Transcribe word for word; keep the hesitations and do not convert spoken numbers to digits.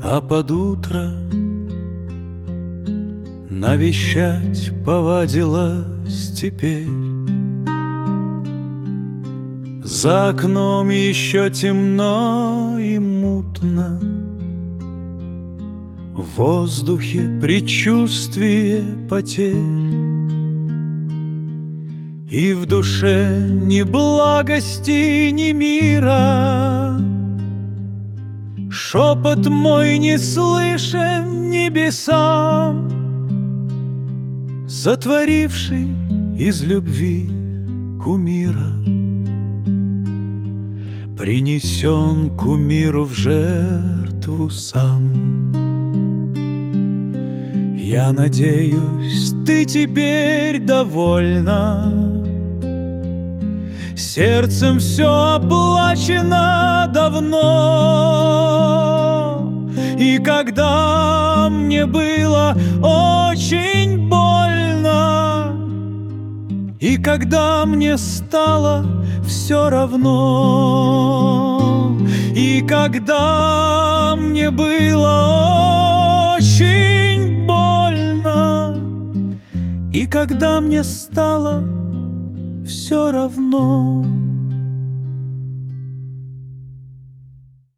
А под утро навещать повадилась теперь. За окном еще темно и мутно, в воздухе предчувствие потерь, и в душе ни благости, ни мира. Шепот мой не слышен небесам, сотворивший из любви кумира. Принесен кумиру в жертву сам. Я надеюсь, ты теперь довольна. Сердцем все оплачено давно. И когда мне было очень больно, и когда мне стало все равно, и когда мне было очень больно, и когда мне стало все равно.